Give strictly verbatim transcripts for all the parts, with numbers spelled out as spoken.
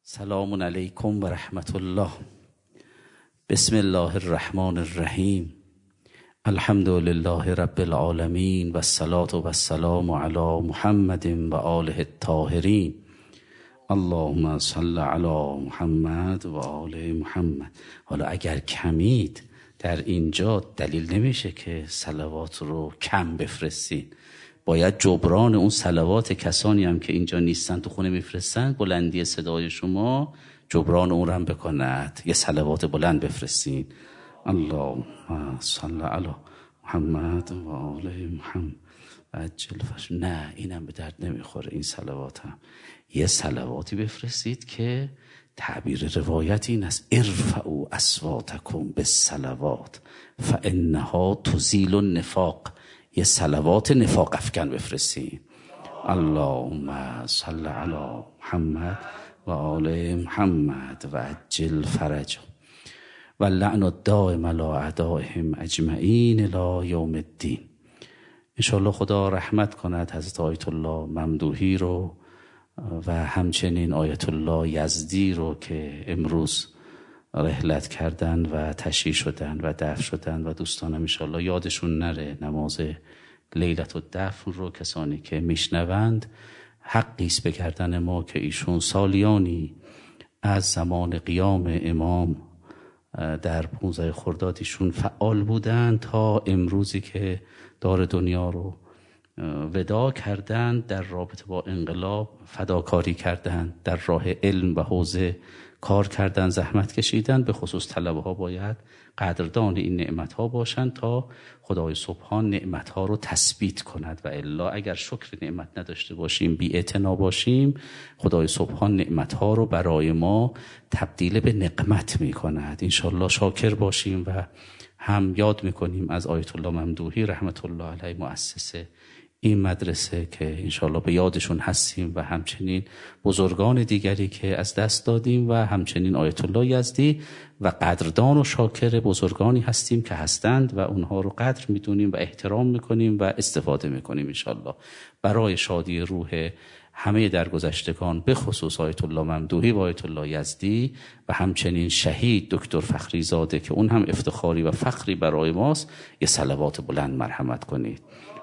سلام علیکم و رحمت الله. بسم الله الرحمن الرحیم. الحمد لله رب العالمین و الصلاة و السلام علی محمد و آله الطاهرین. اللهم صل علی محمد و آل محمد. حالا اگر کمید در اینجا دلیل نمیشه که صلوات رو کم بفرستین. باید جبران اون صلوات کسانی هم که اینجا نیستن تو خونه میفرستن، بلندی صدای شما جبران اون رو هم بکند. یه صلوات بلند بفرستین. اللهم صل علی محمد و آل محمد عجل فرج. نه اینم به درد نمیخوره این صلوات هم. یه صلواتی بفرستید که تعبیر روایت این است: ارفعوا اصواتکم بالصلوات فانها تزیل النفاق. یه صلوات نفاق افکن بفرستین. اللهم صل علی محمد و آل محمد و عجل فرج و لعن الدائم علی اعدائهم اجمعین الی یوم الدین. انشاءالله خدا رحمت کند حضرت آیت الله ممدوحی رو و همچنین آیت الله یزدی رو که امروز رحلت کردن و تشییع شدن و دفن شدن و دوستانم انشاءالله یادشون نره. نماز لیلت الدفن رو کسانی که میشنوند حقیست به گردن ما که ایشون سالیانی از زمان قیام امام در پونزده خرداد ایشون فعال بودند تا امروزی که دار دنیا رو وداع کردند، در رابطه با انقلاب فداکاری کردند، در راه علم و حوزه کار کردن، زحمت کشیدن. به خصوص طلبه ها باید قدردان این نعمت ها باشند تا خدای سبحان نعمت ها رو تثبیت کند و الا اگر شکر نعمت نداشته باشیم، بی اعتنا باشیم، خدای سبحان نعمت ها رو برای ما تبدیل به نقمت می کند. انشالله شاکر باشیم و هم یاد می کنیم از آیت الله ممدوحی رحمت الله علیه مؤسسه این مدرسه که انشاءالله به یادشون هستیم و همچنین بزرگان دیگری که از دست دادیم و همچنین آیت الله یزدی و قدردان و شاکر بزرگانی هستیم که هستند و اونها رو قدر میدونیم و احترام میکنیم و استفاده میکنیم انشاءالله برای شادی روح همه درگذشتگان، به خصوص آیت الله ممدوحی و آیت الله یزدی و همچنین شهید دکتر فخری زاده که اون هم افتخاری و فخری برای ماست. یه صلوات بلند مرحمت کنید.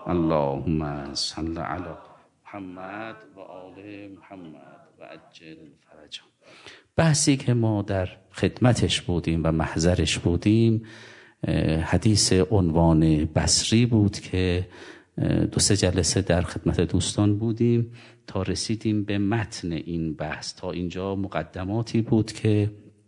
اللهم صل علی محمد و آل محمد و عجل فرج. بحثی که ما در خدمتش بودیم و محضرش بودیم حدیث عنوان بصری بود که دو سه جلسه در خدمت دوستان بودیم تا رسیدیم به متن این بحث. تا اینجا مقدماتی بود که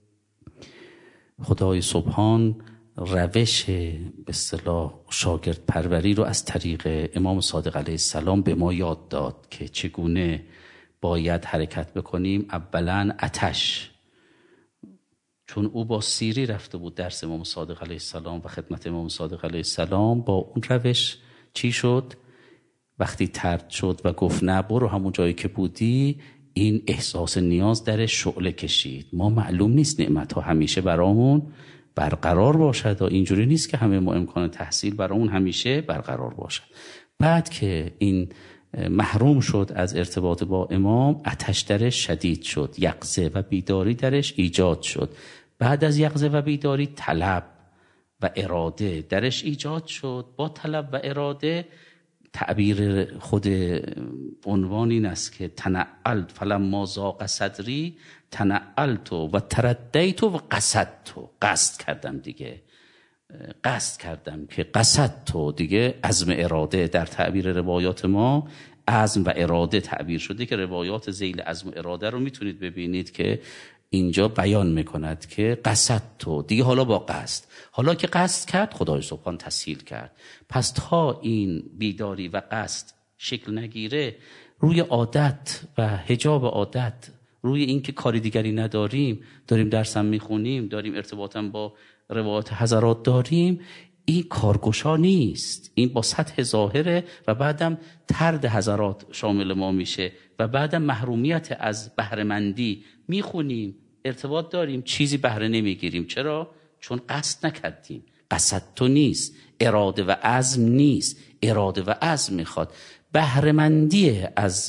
خدای سبحان روش به اصطلاح شاگرد پروری رو از طریق امام صادق علیه السلام به ما یاد داد که چگونه باید حرکت بکنیم. اولا آتش، چون او با سیری رفته بود درس امام صادق علیه السلام و خدمت امام صادق علیه السلام، با اون روش چی شد؟ وقتی طرد شد و گفت نه برو همون جایی که بودی، این احساس نیاز درش شعله کشید. ما معلوم نیست نعمت ها همیشه برامون برقرار باشد و اینجوری نیست که همه ما امکان تحصیل برامون همیشه برقرار باشد. بعد که این محروم شد از ارتباط با امام، آتش درش شدید شد، یقظه و بیداری درش ایجاد شد. بعد از یقظه و بیداری طلب و اراده درش ایجاد شد. با طلب و اراده تعبیر خود عنوان این است که تنعلت فلما ضاق صدری تنعلت و تردیت و قصدت. قصد کردم دیگه، قصد کردم که قصدت دیگه عزم اراده. در تعبیر روایات ما عزم و اراده تعبیر شده که روایات ذیل عزم و اراده رو میتونید ببینید که اینجا بیان میکند که قصدت دیگه، حالا با قصد، حالا که قصد کرد خدای سبحان تسهیل کرد. پس تا این بیداری و قصد شکل نگیره، روی عادت و حجاب عادت، روی این که کاری دیگری نداریم، داریم درسم میخونیم، داریم ارتباطم با روایات حضرات داریم، این کارگشا نیست. این با سطح ظاهره و بعدم طرد حضرات شامل ما میشه و بعدم محرومیت از بهره‌مندی. میخونیم، ارتباط داریم، چیزی بهره نمیگیریم. چرا؟ چون قصد نکردیم. قصد تو نیست، اراده و عزم نیست. اراده و عزم میخواد. بهره‌مندی از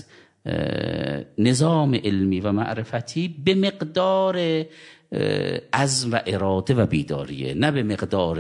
نظام علمی و معرفتی به مقدار عزم و اراده و بیداریه، نه به مقدار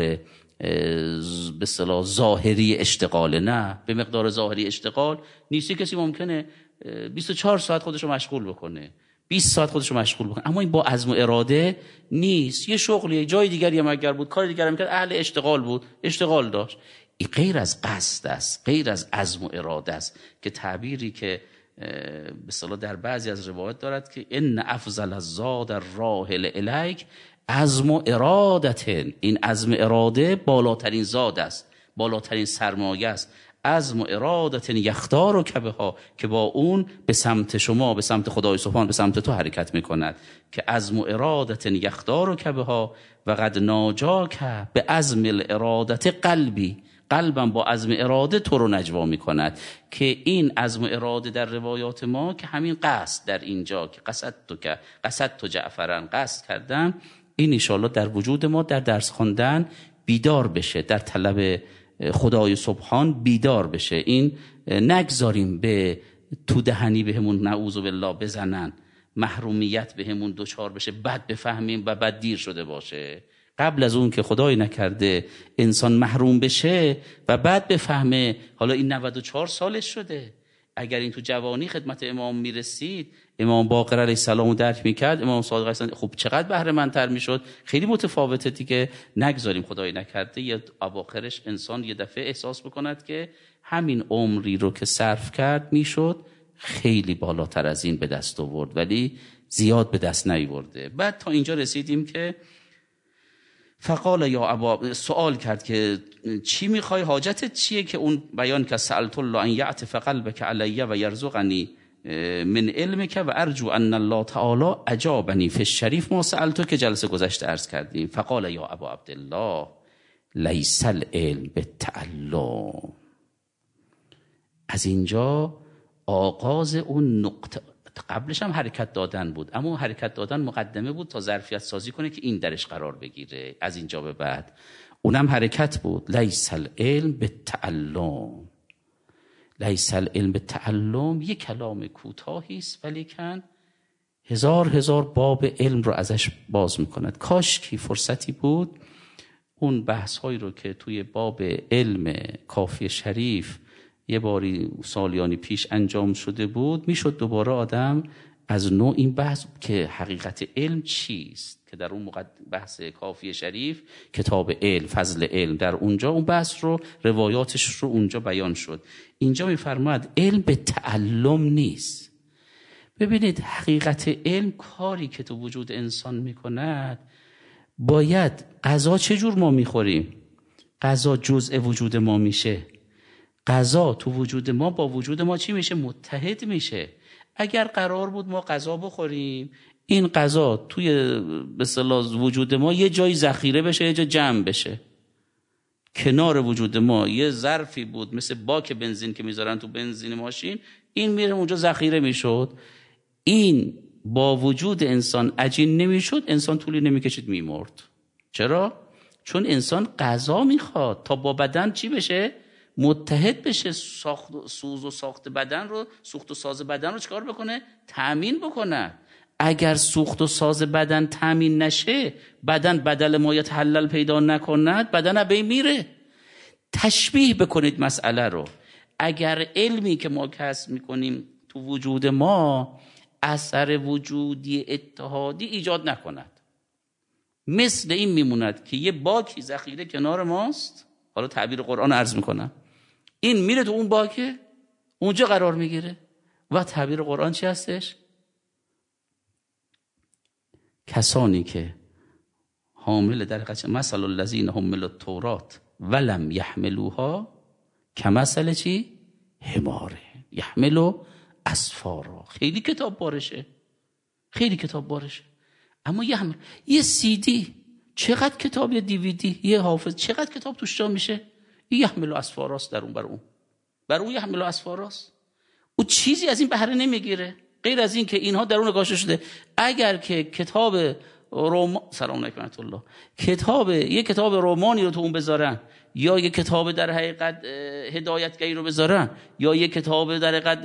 به اصطلاح ظاهری اشتغال. نه به مقدار ظاهری اشتغال نیستی. کسی ممکنه بیست و چهار ساعت خودش رو مشغول بکنه، بیست ساعت خودش رو مشغول بکنه، اما این با عزم و اراده نیست. یه شغلی جای دیگری هم اگر بود، کار دیگری هم کرد، اهل اشتغال بود، اشتغال داشت. این غیر از قصد است، غیر از عزم و اراده است، که تعبیری که به اصطلاح در بعضی از روایات دارد که ان افضل الزاد الراحل الیک عزم و ارادت. این عزم اراده بالاترین زاد است، بالاترین سرمایه است. عزم و ارادت یختار و کبه ها، که با اون به سمت شما، به سمت خدای سبحان، به سمت تو حرکت میکند. که عزم و ارادت یختار و کبه ها و قد ناجاک به عزم الارادت قلبی، قلبم با عزم اراده تو رو نجوا میکند. که این عزم اراده در روایات ما که همین قصد در اینجا که قصد تو که قصد تو جعفرن، قصد کردم، این انشاءالله در وجود ما در درس خواندن بیدار بشه، در طلب خدای سبحان بیدار بشه. این نگذاریم به تو دهنی به همون نعوذ بالله بزنن، محرومیت به همون دوچار بشه، بعد بفهمیم و بعد دیر شده باشه. قبل از اون که خدای نکرده انسان محروم بشه و بعد بفهمه، حالا این نود و چهار سالش شده، اگر این تو جوانی خدمت امام میرسید، امام باقر علیه السلام رو درک میکرد، امام صادق علیه السلام، خب چقدر بهره مندتر میشد. خیلی متفاوته دیگه. نگذاریم خدای نکرده یه اواخرش انسان یه دفعه احساس بکند که همین عمری رو که صرف کرد میشد خیلی بالاتر از این به دست آورد، ولی زیاد به دست نیاورده. بعد تا اینجا رسیدیم که فقال یا ابا، سوال کرد که چی میخوای، حاجتت چیه؟ که اون بیان که سألت الله ان یعطف قلبک علی و یرزقنی من علمک و ارجو ان الله تعالی اجابنی فی الشریف ما سألتو، که جلسه گذشته عرض کردیم. فقال یا ابا عبدالله لیس العلم بالتعلم. از اینجا آغاز اون نقطه، قبلش هم حرکت دادن بود، اما حرکت دادن مقدمه بود تا ظرفیت سازی کنه که این درش قرار بگیره. از اینجا به بعد اونم حرکت بود. لیس العلم بالتعلم. لیس العلم بالتعلم یه کلام کوتاهی است ولیکن هزار هزار باب علم رو ازش باز میکند. کاش کی فرصتی بود اون بحث هایی رو که توی باب علم کافی شریف یه باری سالیانی پیش انجام شده بود، میشد دوباره آدم از نوع این بحث که حقیقت علم چیست، که در اون بحث کافی شریف کتاب علم، فضل علم، در اونجا اون بحث رو، روایاتش رو اونجا بیان شد. اینجا میفرماید علم به تعلم نیست. ببینید حقیقت علم کاری که تو وجود انسان میکند، باید غذا چجور ما میخوریم، غذا جزء وجود ما میشه، غذا تو وجود ما با وجود ما چی میشه؟ متحد میشه. اگر قرار بود ما غذا بخوریم، این غذا توی به اصطلاح وجود ما یه جایی ذخیره بشه، یه جا جمع بشه، کنار وجود ما یه ظرفی بود مثل باک بنزین که میذارن تو بنزین ماشین، این میره اونجا ذخیره میشد، این با وجود انسان عجین نمیشد، انسان طولی نمیکشید میمرد. چرا؟ چون انسان غذا میخواد تا با بدن چی بشه؟ متحد بشه، ساخت و سوز و ساخت بدن رو، سوخت و ساز بدن رو چکار بکنه؟ تأمین بکنه. اگر سوخت و ساز بدن تأمین نشه، بدن بدل ما یتحلل پیدا نکند، بدن به میره. تشبیه بکنید مسئله رو. اگر علمی که ما کسب میکنیم تو وجود ما اثر وجودی اتحادی ایجاد نکند، مثل این میموند که یه باکی ذخیره کنار ماست، حالا تعبیر قرآن عرض میکنم، این میره تو اون باکه، اونجا قرار میگیره. و تعبیر قرآن چی هستش؟ کسانی که حامل در قچه مثل الذین حملوا التوراة ولم یحملوها کمثل چی؟ حماره یحمل اسفارا. خیلی کتاب بارشه، خیلی کتاب بارشه، اما یه هم یه سی دی چقدر کتاب، یه دیویدی، یه حافظ چقدر کتاب توش جا میشه؟ یحمل اسفاراست، در اون بر اون بر اون یحمل اسفاراست. او چیزی از این بهره نمیگیره غیر از این که اینها درون گاشته شده. اگر که کتاب رمان، سلام علیکم ورحمت الله، کتاب یه کتاب رمانی رو تو اون بذارن، یا یه کتاب در حقیقت هدایتگری رو بذارن، یا یه کتاب در حقیقت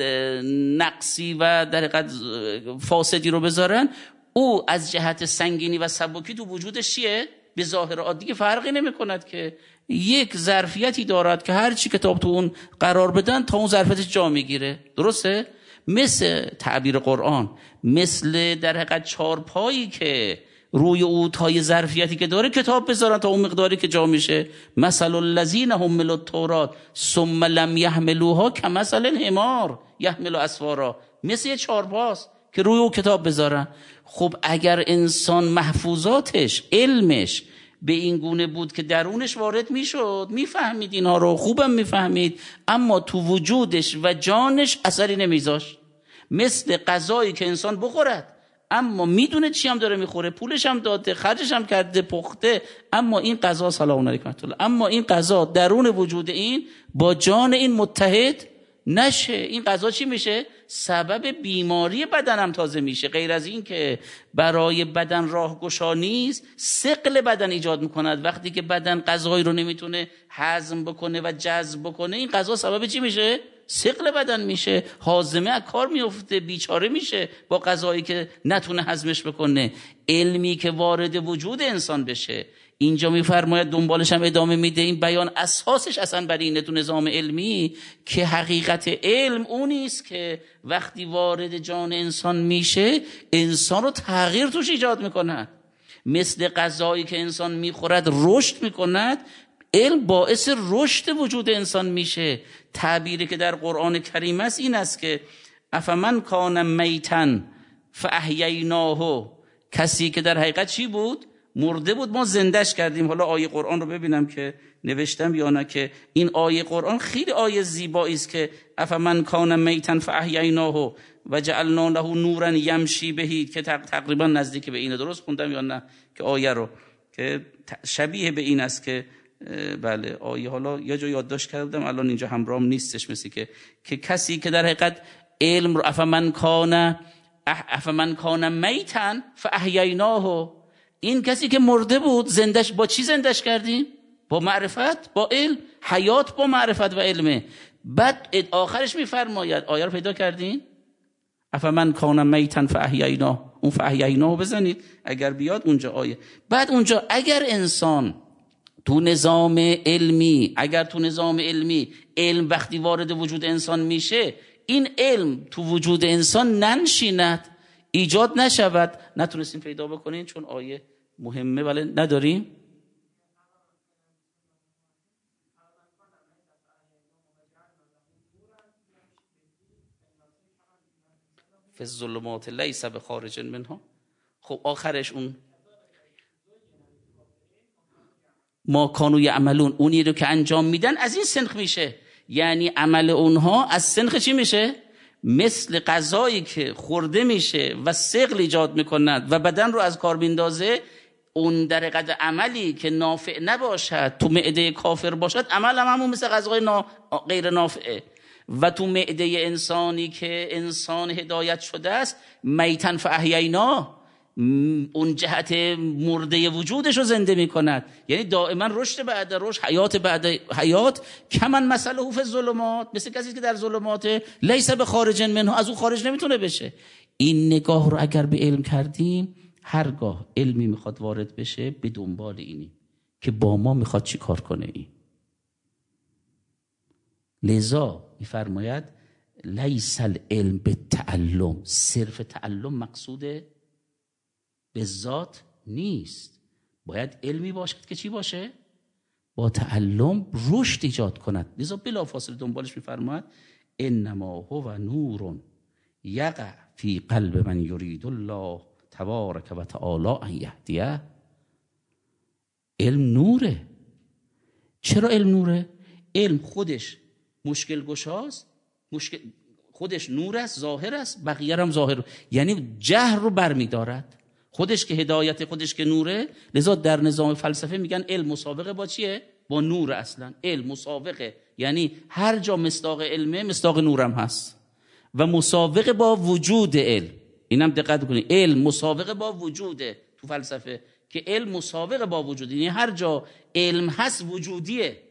نقصی و در حقیقت فاسدی رو بذارن، او از جهت سنگینی و سبکی تو وجودش چیه؟ به ظاهر عادی فرقی نمی کند که یک ظرفیتی دارد که هر چی کتاب تو اون قرار بدن تا اون ظرفیتش جا میگیره. درسته؟ مثل تعبیر قرآن، مثل در حقیقت چارپایی که روی او تا یه ظرفیتی که داره کتاب بذارن تا اون مقداری که جا میشه. مثل الذین حملوا التوراة ثم لم یحملوها کمثل الحمار یحمل اسفارا، مثل یه چارپاست که روی او کتاب بذارن. خب اگر انسان محفوظاتش، علمش به این گونه بود که درونش وارد میشد، میفهمید اینها رو، خوبم میفهمید، اما تو وجودش و جانش اثری نمیذاشت. مثل غذایی که انسان بخورد اما میدونه چی هم داره میخوره، پولش هم داده، خرجش هم کرده، پخته، اما این غذا، سلام علیکم ورحمة الله، اما این غذا درون وجود این با جان این متحد نشه، این غذا چی میشه؟ سبب بیماری بدنم تازه میشه. غیر از این که برای بدن راهگشا نیست، ثقل بدن ایجاد میکند. وقتی که بدن غذایی رو نمیتونه هضم بکنه و جذب بکنه، این غذا سبب چی میشه؟ ثقل بدن میشه، هاضمه از کار میفته، بیچاره میشه با غذایی که نتونه هضمش بکنه. علمی که وارد وجود انسان بشه، اینجا میفرماید، دنبالش هم ادامه میده، این بیان اساسش اصلا بر اینه تو نظام علمی که حقیقت علم اونیست که وقتی وارد جان انسان میشه انسان رو تغییر توش ایجاد میکند. مثل غذایی که انسان میخورد رشد میکند، علم باعث رشد وجود انسان میشه. تعبیری که در قرآن کریم است این است که افمن کان میتا فاحییناه، کسی که در حقیقت چی بود؟ مرده بود، ما زندش کردیم. حالا آیه قرآن رو ببینم که نوشتم یا نه، که این آیه قرآن خیلی آیه زیبایی است که افمن کان میتا فاحییناه و جعلنا له نورا یمشی به، که تقریبا نزدیک به اینه. درست خوندم یا نه که آیه رو که شبیه به این است که بله آیه، حالا یه جا یادداشت کردم الان اینجا همراهم نیستش، مثل که که کسی که در حقیقت علم رو افمن کان افمن کان میتا فاحییناه، این کسی که مرده بود زندش، با چی زندش کردیم؟ با معرفت، با علم. حیات با معرفت و علمه. بعد آخرش میفرماید، آیه رو پیدا کردین؟ افمن کان میتا فاحییناه، اون فاحییناه بزنید اگر بیاد اونجا آیه. بعد اونجا اگر انسان تو نظام علمی، اگر تو نظام علمی علم وقتی وارد وجود انسان میشه، این علم تو وجود انسان ننشیند، ایجاد نشود، نتونستیم پیدا بکنین چون آیه مهمه ولی نداریم. فی الظلمات لیس بخارج منها. خب آخرش اون ما کانوا یعملون، اونی رو که انجام میدن از این سنخ میشه، یعنی عمل اونها از سنخ چی میشه؟ مثل غذایی که خورده میشه و ثقل ایجاد میکند و بدن رو از کار میندازه، اون در حقیقت عملی که نافع نباشد تو معده کافر باشد، عمل هم همون مثل غذای نا... غیر نافعه. و تو معده انسانی که انسان هدایت شده است، میتن فاحییناه، اون جهت مرده وجودش رو زنده می کند، یعنی دائما رشد بعد رشد، حیات بعد حیات. کمن مثله فی الظلمات، مثل کسی که در ظلمات لیس بخارج منها، از اون خارج نمیتونه بشه. این نگاه رو اگر به علم کردیم، هرگاه علمی میخواد وارد بشه به دنبال اینی که با ما میخواد چی کار کنه این. لذا میفرماید لیس العلم بالتعلم، صرف تعلم مقصوده به ذات نیست، باید علمی باشد که چی باشه؟ با تعلم رشد ایجاد کند. لذا بلافاصله دنبالش میفرماید انما هو نور یقع فی قلب من یرید الله تبارک و تعالی ان یهدیه. علم نوره. چرا علم نوره؟ علم خودش مشکل گشاست، مشکل خودش نور است، ظاهر است، بقیه هم ظاهر، یعنی جهل رو برمیدارد. خودش که هدایت، خودش که نوره. لذا در نظام فلسفه میگن علم مسابقه با چیه؟ با نور. اصلا علم مسابقه، یعنی هر جا مصداق علمه مصداق نورم هست، و مسابقه با وجود علم. اینم دقت کنید، علم مسابقه با وجوده تو فلسفه، که علم مسابقه با وجود، یعنی هر جا علم هست وجودیه.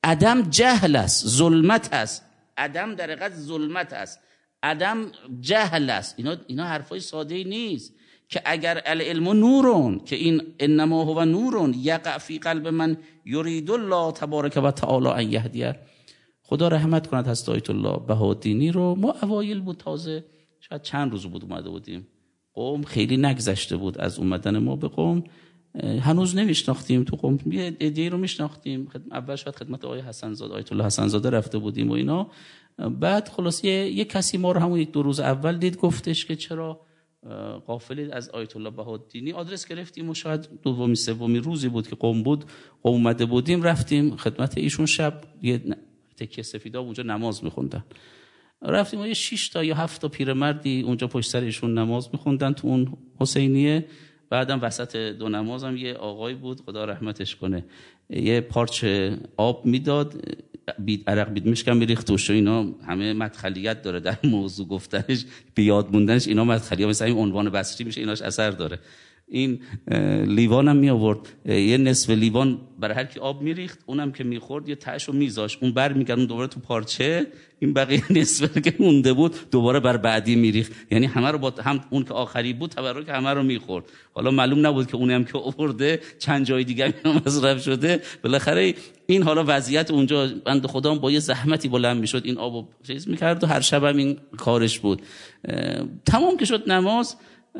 عدم جهل است، ظلمت است. عدم در حقیقت ظلمت است، عدم جهل است. اینا اینا حرفای ساده نیست که اگر العلم نورون، که این انما هو نورون یقع فی قلب من یرید الله تبارک و تعالی ان یهدیه. خدا رحمت کند حضرت آیت الله بهادینی رو. ما اوایل بود، تازه شاید چند روز بود اومده بودیم قم، خیلی نگذشته بود از اومدن ما به قم، هنوز نمیشناختیم تو قم، یه ایده رو میشناختیم. اول شاید خدمت آقای حسن زاده، آیت الله حسن زاده رفته بودیم و اینا. بعد خلاص یه, یه کسی ما رو همون یک دو روز اول دید، گفتش که چرا غافلید از آیت الله بهادینی. آدرس گرفتیم و شاید دومی سومی روزی بود که قم بود، قم اومده بودیم، رفتیم خدمت ایشون. شب یه تکیه سفیدا اونجا نماز میخوندن، رفتیم و یه شش تا یا هفت تا پیرمردی اونجا پشت سر ایشون نماز میخوندن تو اون حسینیه. بعدم وسط دو نمازم یه آقای بود، خدا رحمتش کنه، یه پارچه آب میداد، بید عرق بید مشکم میریخت توش. اینا همه مدخلیت داره در موضوع گفتنش، بیاد موندنش. اینا مدخلیه، مثلا این عنوان بصری میشه، ایناش اثر داره. این لیوانم می آورد، یه نصف لیوان برای هر کی آب میریخت، اونم که میخورد یه تاشو میذاشت، اون بر میگردون دوباره تو پارچه، این بقیه نصف که مونده بود دوباره بر بعدی میریخت. یعنی همه رو با هم، اون که آخری بود تبرک همه رو میخورد. حالا معلوم نبود که اونم که آورده چند جای دیگه هم مصرف شده. بالاخره این حالا وضعیت اونجا بنده خدا با یه زحمتی بلند میشد، این آبو چیز میکرد و هر شبم این کارش بود. تمام که شد نماز،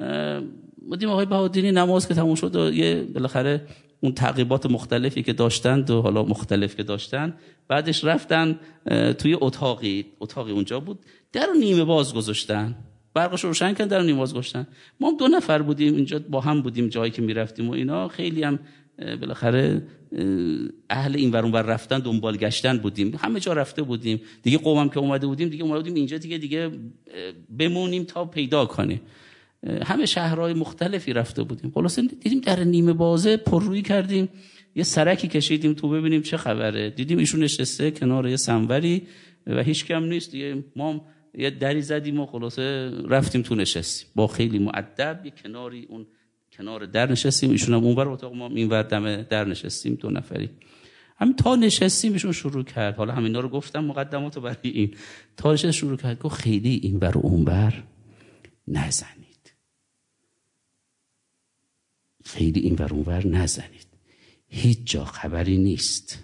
مدیم آقای بهادینی نماز که تموم شد و یه بالاخره اون تعقیبات مختلفی که داشتند و حالا مختلف که داشتن، بعدش رفتن توی اتاقی اتاقی اونجا بود، در نیمه باز گذاشتن، برقش روشن کردن، در نیمه باز گذاشتن. ما هم دو نفر بودیم اینجا، با هم بودیم جایی که میرفتیم و اینا. خیلی هم بالاخره اهل این ور اون ور رفتن دنبال گشتن بودیم، همه جا رفته بودیم دیگه. قومم که اومده بودیم دیگه، اومده بودیم اینجا دیگه دیگه بمونیم تا پیدا کنیم. همه شهرهای مختلفی رفته بودیم. خلاص دیدیم در نیمه بازه پررویی کردیم، یه سرکی کشیدیم تو ببینیم چه خبره. دیدیم ایشون نشسته کنار یه سنوری و هیچ کم نیست دیگه. ما یه دری زدیم و خلاص رفتیم تو نشستیم، با خیلی مؤدب یه کناری اون کنار در نشستیم، ایشون هم اونور اتاق، ما اینور دم در نشستیم دو نفری. همین تا نشستیم ایشون شروع کرد، حالا همینا رو گفتم مقدماتو برای این، تا نشست شروع کرد گفت خیلی اینور و اونور نزنید، خیلی این ور اونور نزنید، هیچ جا خبری نیست،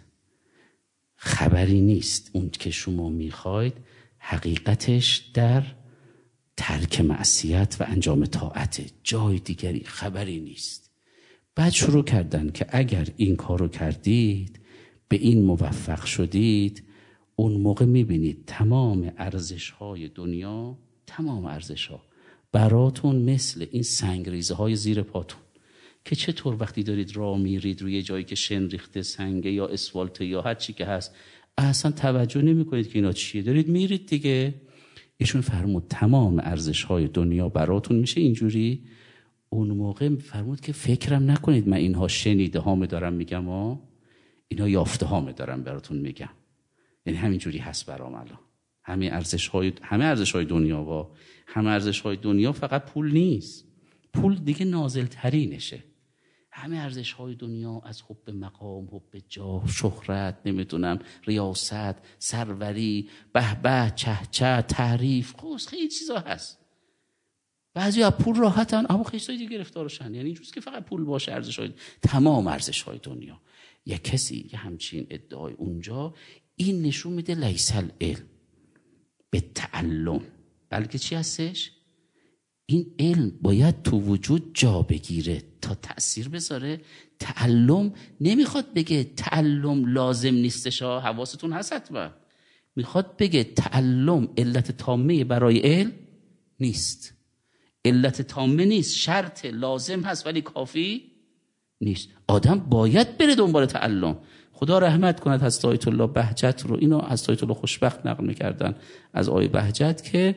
خبری نیست. اون که شما میخواید حقیقتش در ترک معصیت و انجام طاعت، جای دیگری خبری نیست. بعد شروع کردن که اگر این کارو کردید، به این موفق شدید، اون موقع میبینید تمام ارزش‌های دنیا، تمام ارزش‌ها براتون مثل این سنگریزه های زیر پاتون، که چطور وقتی دارید راه میرید روی جایی که شن ریخته، سنگه یا اسفالت یا هر چی که هست، اصلا توجه نمی کنید که اینا چیه، دارید میرید دیگه. ایشون فرمود تمام ارزش های دنیا براتون میشه اینجوری. اون موقع فرمود که فکرم نکنید من اینها شنیده هامه دارم میگم، ها اینا یافته هامه دارم براتون میگم. یعنی همینجوری هست برام الان. همه ارزش های همه ارزش های دنیا و همه ارزش های دنیا فقط پول نیست، پول دیگه نازل ترینشه. همه ارزش های دنیا از حب مقام، حب جاه، شهرت، نمیدونم ریاست، سروری، به به، چه چه، تعریف، خوش خیلی چیزا هست. بعضی از پول راحتن اما خیلی چیزا دیگه گرفتارشن. یعنی اینجوریه که فقط پول باشه ارزش های تمام ارزش های دنیا. یا کسی که همچین ادعای اونجا، این نشون میده لیس العلم به تعلم، بلکه چی هستش؟ این علم باید تو وجود جا بگیره تا تأثیر بذاره. تعلم نمیخواد بگه تعلم لازم نیستش، حواستون هست حتما. میخواد بگه تعلم علت تامه برای علم نیست، علت تامه نیست، شرط لازم هست ولی کافی نیست. آدم باید بره دنبال تعلم. خدا رحمت کند حضرت آیت الله بهجت رو، اینو حضرت آیت الله خوشبخت نقل میکردن از آیه بهجت، که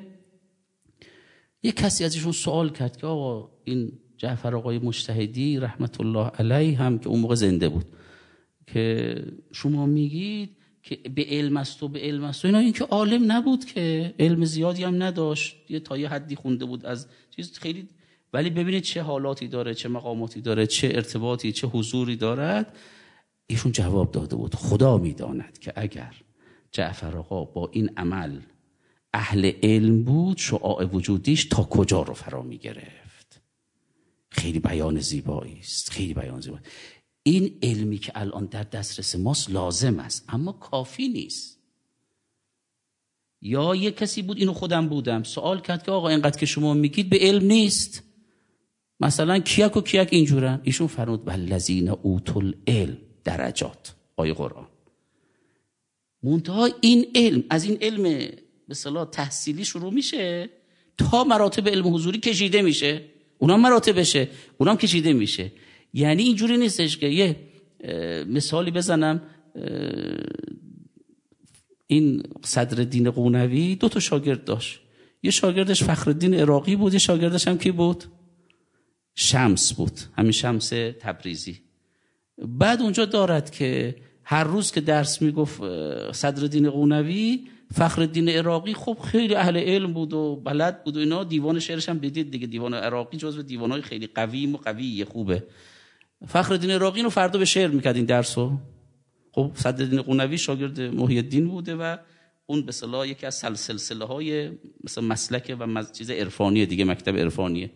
یک کسی از ایشون سوال کرد که آقا این جعفر آقای مجتهدی رحمت الله علیه هم که اون موقع زنده بود، که شما میگید که به علم است و به علم است و اینا، این که عالم نبود، که علم زیادی هم نداشت، یه تا یه حدی خونده بود از چیز خیلی، ولی ببینید چه حالاتی داره، چه مقاماتی داره، چه ارتباطی، چه حضوری دارد. ایشون جواب داده بود خدا میداند که اگر جعفر آقا با این عمل اهل علم بود شعاع وجودیش تا کجا رو فرا میگرفت. خیلی بیان زیبایی است، خیلی بیان زیبایی. این علمی که الان در دسترس ماست لازم است اما کافی نیست. یا یک کسی بود، اینو خودم بودم، سوال کرد که آقا اینقدر که شما میگید به علم نیست، مثلا کیک و کیک اینجورن. ایشون فرمود والذین اوتوا العلم درجات، آیه قرآن. منتها این علم از این علم به اصطلاح تحصیلی شروع میشه تا مراتب علم حضوری کشیده میشه، اونم مراتبشه، اونم کشیده میشه. یعنی اینجوری نیستش که یه مثالی بزنم، این صدرالدین قونوی دو تا شاگرد داشت، یه شاگردش فخرالدین عراقی بود، یه شاگردش هم کی بود؟ شمس بود، همین شمس تبریزی. بعد اونجا دارد که هر روز که درس میگفت صدرالدین قونوی، فخرالدین عراقی خب خیلی اهل علم بود و بلد بود و اینا، دیوان شعرش هم دیدید دیگه، دیوان عراقی جزو دیوانای خیلی قوی و قویه خوبه. فخرالدین عراقی رو فردا به شعر میکرد این درسو. خب صدرالدین قونوی شاگرد محی الدین بوده و اون به اصطلاح یکی از سلسله های مثلا مسلک و چیز عرفانی دیگه، مکتب عرفانیه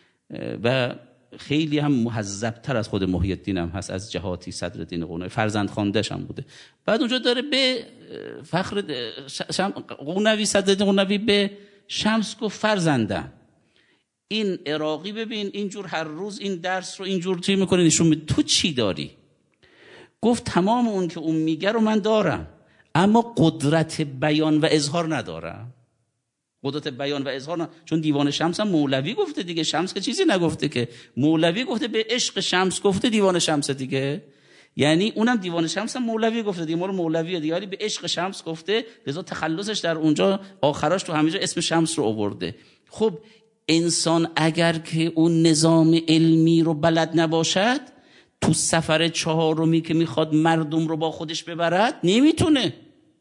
و خیلی هم مهذب‌تر از خود محی الدین هم هست از جهاتی. صدرالدین قونوی فرزند خوانده‌ش هم بوده. بعد اونجا داره به فخر قونوی، صدرالدین قونوی به شمس گفت فرزندم، این عراقی ببین اینجور هر روز این درس رو اینجور چی میکنه، نشون میده تو چی داری؟ گفت تمام اون که اون میگه رو من دارم اما قدرت بیان و اظهار ندارم. قدرت بیان و اظهار نه. چون دیوان شمس هم مولوی گفته دیگه، شمس که چیزی نگفته که، مولوی گفته به عشق شمس گفته دیوان شمس دیگه، یعنی اونم دیوان شمس هم مولوی گفته دیگه، مال مولویه دیگه، ولی به عشق شمس گفته، لذا تخلصش در اونجا آخراش تو همینجا اسم شمس رو آورده. خب انسان اگر که اون نظام علمی رو بلد نباشد، تو سفر چهارمی که میخواد مردم رو با خودش ببرد نمیتونه.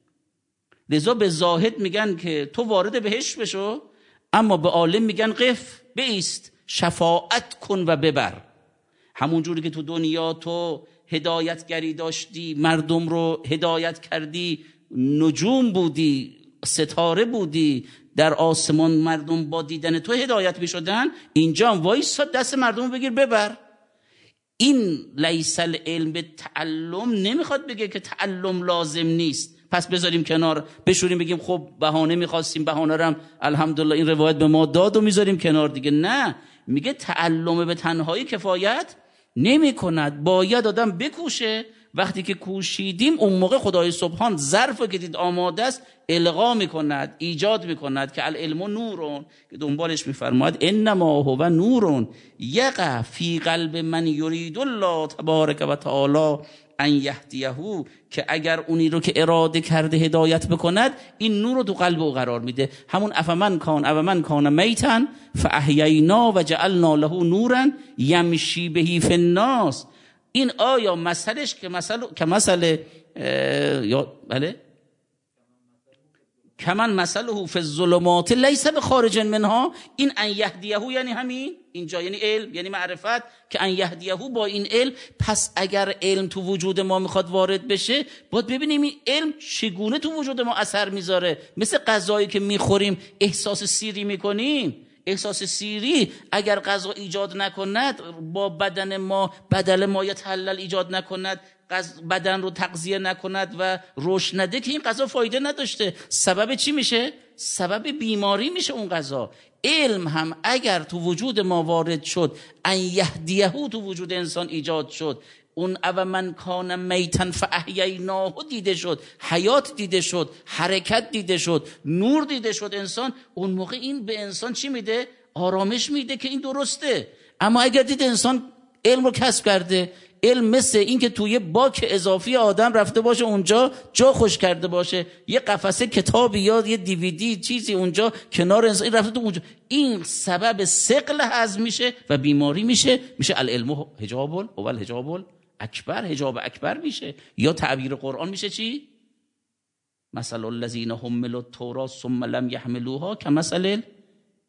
لذا به زاهد میگن که تو وارد بهشت بشو، اما به عالم میگن قف، بایست، شفاعت کن و ببر. همون جوری که تو دنیا تو هدایتگری داشتی، مردم رو هدایت کردی، نجوم بودی، ستاره بودی در آسمان، مردم با دیدن تو هدایت میشدن، اینجا هم وایسا دست مردم رو بگیر ببر. این لیس العلم به تعلم نمیخواد بگه که تعلم لازم نیست، پس بذاریم کنار، بشوریم بگیم خب بهانه میخواستیم، بهانه رو هم الحمدلله این روایت به ما داد و میذاریم کنار دیگه. نه، میگه تعلم به تنهایی کفایت نمی کند، باید آدم بکوشه. وقتی که کوشیدیم اون موقع خدای سبحان ظرف که دید آماده است القا میکند، ایجاد میکند که العلم نورون، که دنبالش میفرماید انما هو نورون یقع فی قلب من یرید الله تبارک و تعالی ان یهدیه، که اگر اونی رو که اراده کرده هدایت بکند این نور رو تو قلب او قرار میده. همون افمن کان افمن کان میتن فاحیینا و جعلنا له نورا یمشی به فی الناس. این آیا مثلش که مثل که مثل یا بله کمن مثله فی الظلمات لیس بخارج منها، این ان یهدیه یعنی همین اینجا، یعنی علم، یعنی معرفت، که ان یهدیه با این علم. پس اگر علم تو وجود ما میخواد وارد بشه، باید ببینیم این علم چگونه تو وجود ما اثر میذاره. مثل غذایی که میخوریم احساس سیری میکنیم، احساس سیری اگر غذا ایجاد نکند با بدن ما، بدل ما یتحلل ایجاد نکند، بدن رو تغذیه نکند و رشد نده، که این غذا فایده نداشته. سبب چی میشه؟ سبب بیماری میشه اون غذا. علم هم اگر تو وجود ما وارد شد، ان یهدیه تو وجود انسان ایجاد شد، اون او من کان میتن فاحییناه دیده شد، حیات دیده شد، حرکت دیده شد، نور دیده شد انسان، اون موقع این به انسان چی میده؟ آرامش میده که این درسته. اما اگر دید انسان علم رو کسب کرده، علم مثل این که توی باک اضافی آدم رفته باشه اونجا جا خوش کرده باشه، یه قفسه کتابی یا یه دیویدی چیزی اونجا کنار انسان رفته تو اونجا، این سبب ثقل هضم میشه و بیماری میشه، میشه العلم حجاب هو الحجاب اکبر، حجاب اکبر میشه. یا تعبیر قرآن میشه چی؟ مثل الذین حملوا التوراة ثم لم یحملوها کمثل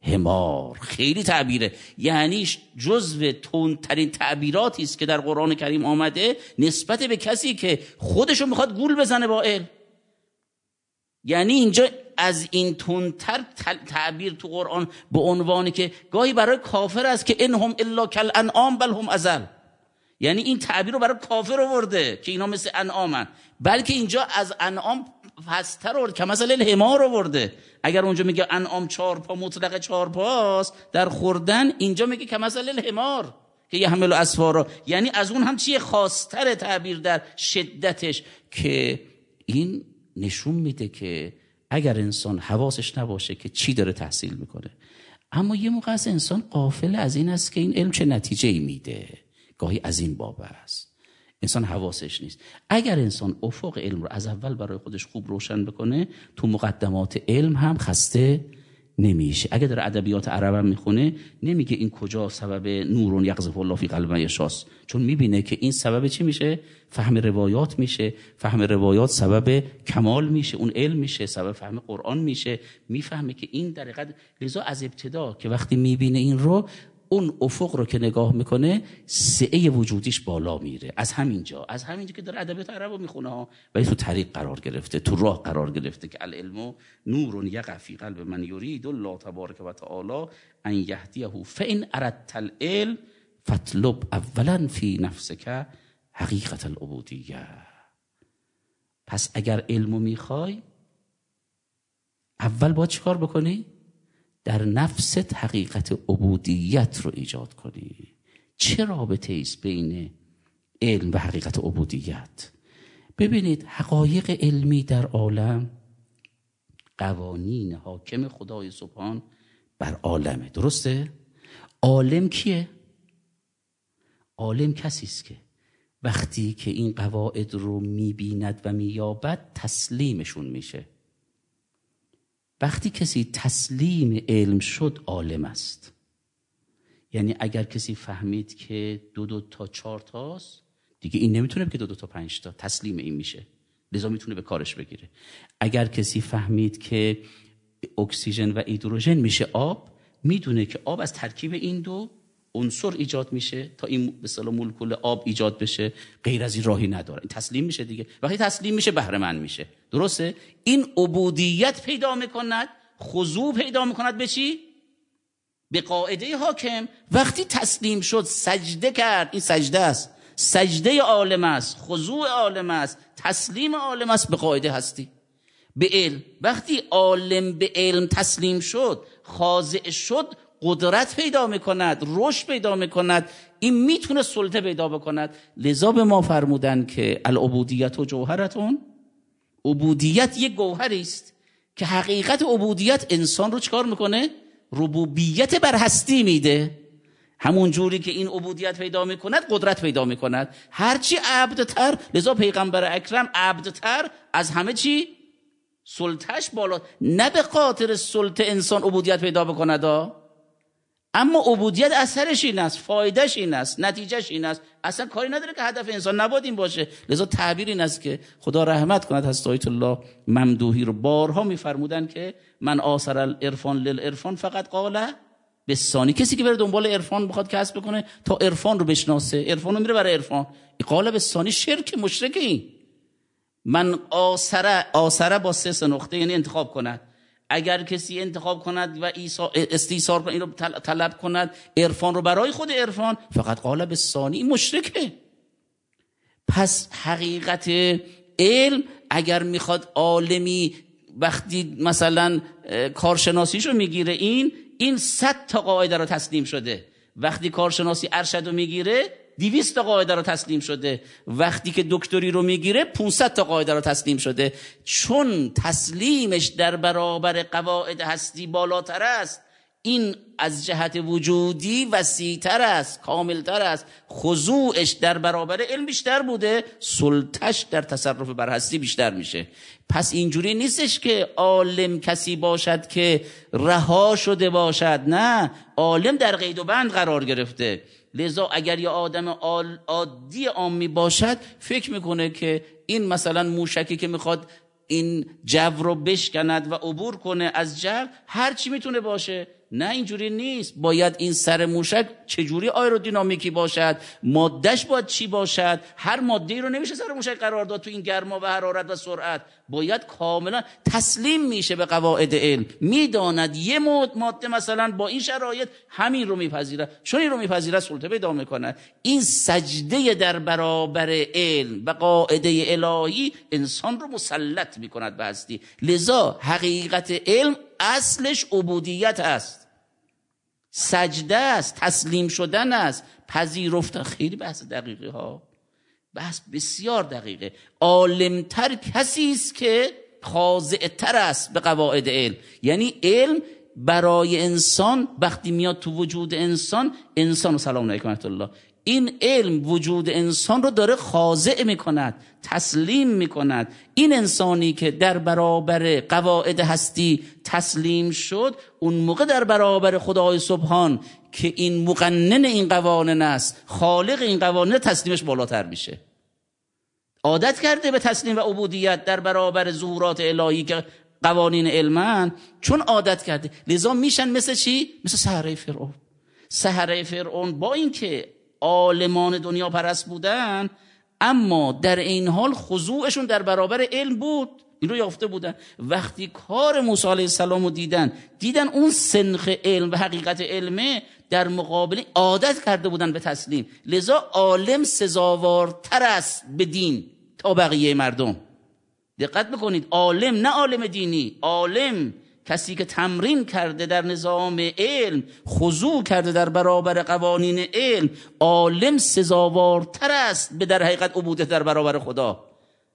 حمار. خیلی تعبیره، یعنی جزو تندترین تعبیراتی است که در قرآن کریم آمده نسبت به کسی که خودشو میخواد گول بزنه با علم. یعنی اینجا از این تندتر تعبیر تو قرآن به عنوانی که گاهی برای کافر است که انهم الا کالانعام بل هم اضل، یعنی این تعبیر رو برای کافر آورده که اینا مثل انعامن، بلکه اینجا از انعام پستر آورده که مثلا الحمار آورده. اگر اونجا میگه انعام چهار پا مطلق چهار پاست در خوردن، اینجا میگه که مثلا الحمار که یحمل اسفارا، یعنی از اون هم چیه خاصتر تعبیر در شدتش، که این نشون میده که اگر انسان حواسش نباشه که چی داره تحصیل میکنه، اما یه موقع از انسان غافل از این است که این علم چه نتیجه‌ای میده، گاهی از این باب است انسان حواسش نیست. اگر انسان افق علم رو از اول برای خودش خوب روشن بکنه، تو مقدمات علم هم خسته نمیشه. اگه در ادبیات عرب هم میخونه، نمیگه این کجا سبب نورون یقذف الله فی قلب من یشاست، چون میبینه که این سبب چی میشه؟ فهم روایات میشه، فهم روایات سبب کمال میشه، اون علم میشه سبب فهم قرآن میشه، میفهمه که این در حقیقت. لذا از ابتدا که وقتی میبینه این رو، اون افق رو که نگاه میکنه سعه وجودیش بالا میره. از همینجا از همینجا که در ادبیات عرب رو میخونه ها، ولی تو طریق قرار گرفته، تو راه قرار گرفته که العلم نور یقع فی قلب من یرید الله تبارک و تعالی ان یهدیه فان اردت العلم فاطلب اولا فی نفسک حقیقت العبودیه. پس اگر علمو میخوای، اول باید چیکار بکنی؟ در نفست حقیقت عبودیت رو ایجاد کنی. چه رابطه ایست بین علم و حقیقت عبودیت؟ ببینید، حقایق علمی در عالم قوانین حاکم خدای سبحان بر عالمه، درسته؟ عالم کیه؟ عالم کسی است که وقتی که این قواعد رو میبیند و مییابد تسلیمشون میشه. وقتی کسی تسلیم علم شد عالم است. یعنی اگر کسی فهمید که دو دو تا چهار تاست، دیگه این نمیتونه بگه دو دو تا پنج تا، تسلیم این میشه، لذا میتونه به کارش بگیره. اگر کسی فهمید که اکسیژن و هیدروژن میشه آب، میدونه که آب از ترکیب این دو عنصر ایجاد میشه تا این به اصطلاح مولکول آب ایجاد بشه، غیر از این راهی نداره. این تسلیم میشه دیگه. وقتی تسلیم میشه بهره مند میشه، درسته؟ این عبودیت پیدا میکند، خضوع پیدا میکند به چی؟ به قاعده حاکم. وقتی تسلیم شد، سجده کرد، این سجده است، سجده عالم است، خضوع عالم است، تسلیم عالم است به قاعده هستی، به علم. وقتی عالم به علم تسلیم شد، خاضع شد، قدرت پیدا میکند، رشد پیدا میکند، این میتونه سلطه پیدا بکند. لذا به ما فرمودن که العبودیت و جوهرتون، عبودیت یک گوهری است که حقیقت عبودیت انسان رو چکار میکنه؟ ربوبیت بر هستی میده. همون جوری که این عبودیت پیدا میکند، قدرت پیدا میکند. هرچی عبدتر، لذا پیغمبر اکرم عبدتر از همه چی سلطهش بالا، نه به خاطر سلطه انسان عبودیت پیدا بکند ها. اما عبودیت اثرش این است، فایدهش این است، نتیجهش این است. اصلا کاری نداره که هدف انسان نباید این باشه. لذا تعبیر این است که خدا رحمت کند حضرت آیت الله ممدوحی رو بارها میفرمودن که من آثر العرفان للعرفان فقط قاله بسانی. کسی که بره دنبال عرفان بخواد کسب بکنه تا عرفان رو بشناسه، عرفان رو میره برای عرفان، قاله بسانی شرک مشرک. این من آثر آثر با سه نقطه یعنی انتخاب کند. اگر کسی انتخاب کند و استیثار کند، این رو طلب کند، عرفان رو برای خود عرفان، فقط قالب الثانی، مشرکه. پس حقیقت علم اگر میخواد عالمی وقتی مثلا کارشناسیشو میگیره، این این صد تا قاعده رو تسلیم شده. وقتی کارشناسی ارشد رو میگیره، دویست تا قاعده رو تسلیم شده. وقتی که دکتری رو میگیره، پانصد تا قاعده رو تسلیم شده. چون تسلیمش در برابر قواعد هستی بالاتر است، این از جهت وجودی وسیع‌تر است، کاملتر است. خضوعش در برابر علم بیشتر بوده، سلطش در تصرف بر هستی بیشتر میشه. پس اینجوری نیستش که عالم کسی باشد که رها شده باشد، نه، عالم در قید و بند قرار گرفته. لذا اگر یه آدم عادی عامی باشد، فکر میکنه که این مثلا موشکی که میخواد این جو رو بشکند و عبور کنه از جو، هر چی میتونه باشه، نه اینجوری نیست. باید این سر موشک چجوری آیرودینامیکی باشد، مادهش باید چی باشد، هر ماده‌ای رو نمیشه سر موشک قرار داد تو این گرما و حرارت و سرعت. باید کاملا تسلیم میشه به قواعد علم، میداند یه ماده مثلا با این شرایط همین رو میپذیره، چون این رو میپذیره سلطه پیدا میکنه. این سجده در برابر علم و قاعده الهی انسان رو مسلط میکند به هستی. لذا حقیقت علم اصلش عبودیت است، سجده است، تسلیم شدن است، پذیرفتن. خیلی بحث دقیقه ها، بحث بسیار دقیقه. عالمتر کسی است که خاضع‌تر است به قواعد علم. یعنی علم برای انسان وقتی میاد تو وجود انسان، انسان و سلام علیکم ورحمت الله، این علم وجود انسان رو داره خاضع میکند، تسلیم میکند. این انسانی که در برابر قواعد هستی تسلیم شد، اون موقع در برابر خدای سبحان که این مقنن این قوانین است، خالق این قوانین، تسلیمش بالاتر میشه. عادت کرده به تسلیم و عبودیت در برابر ظهورات الهی که قوانین علمن، چون عادت کرده لذا میشن مثل چی؟ مثل سحره فرعون. سحره فرعون با اینکه عالمان دنیا پرست بودن، اما در این حال خضوعشون در برابر علم بود، این رو یافته بودن. وقتی کار موسی علیه السلام رو دیدن، دیدن اون سنخ علم و حقیقت علمه، در مقابل عادت کرده بودن به تسلیم. لذا عالم سزاوارتر است به دین تا بقیه مردم. دقت بکنید، عالم نه عالم دینی، عالم کسی که تمرین کرده در نظام علم، خضوع کرده در برابر قوانین علم، عالم سزاوارتر است به در حقیقت عبودیت در برابر خدا.